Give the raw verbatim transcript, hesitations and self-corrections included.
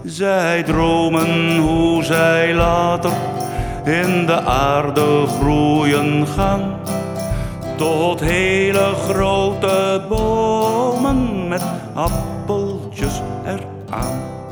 Zij dromen hoe zij later in de aarde groeien gaan, tot hele grote bomen met appeltjes eraan.